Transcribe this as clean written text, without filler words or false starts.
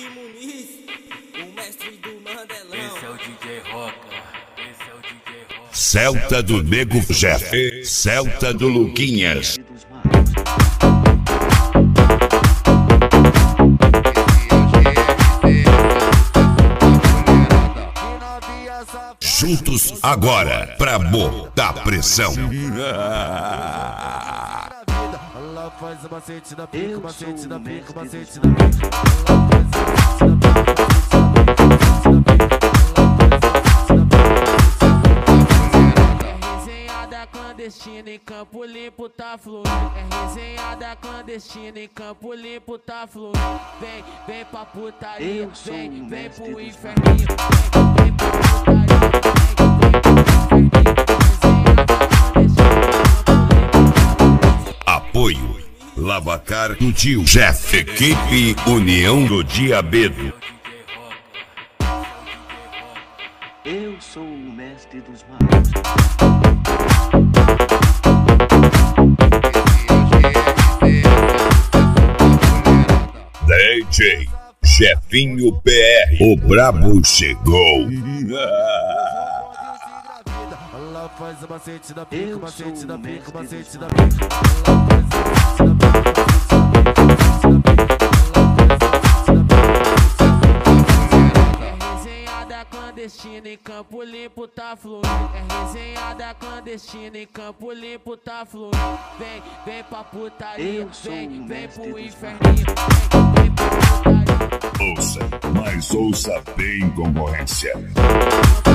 Muniz, o mestre do Mandelão. Esse é o DJ Roca. Esse é o DJ Roca. Celta do Nego Jeff. Celta do Luquinhas. Juntos agora, pra botar pressão. Ela faz o macete da pica, macete da pica, macete da pica. Resenhada clandestina em Campo Limpo tá fluindo. É resenhada clandestina em Campo Limpo tá fluindo. Vem, vem pra putaria, vem, vem pro inferninho. Vem pra putaria, Apoio Lavacar do Tio Jeff. Equipe União do Diabedo. Eu sou o mestre dos magos. DJ Jefinho PR. O brabo chegou. Ela faz o macete da pica, Eu macete sou da o pica, mestre macete dos da pica. resenhada clandestina em Campo Limpo tá fluindo. É resenhada clandestina em Campo Limpo tá fluindo. Vem, vem pra putaria, Eu sou vem, o vem mestre pro dos inferninho. Vem, vem pra putaria. Ouça, mas ouça bem, concorrência.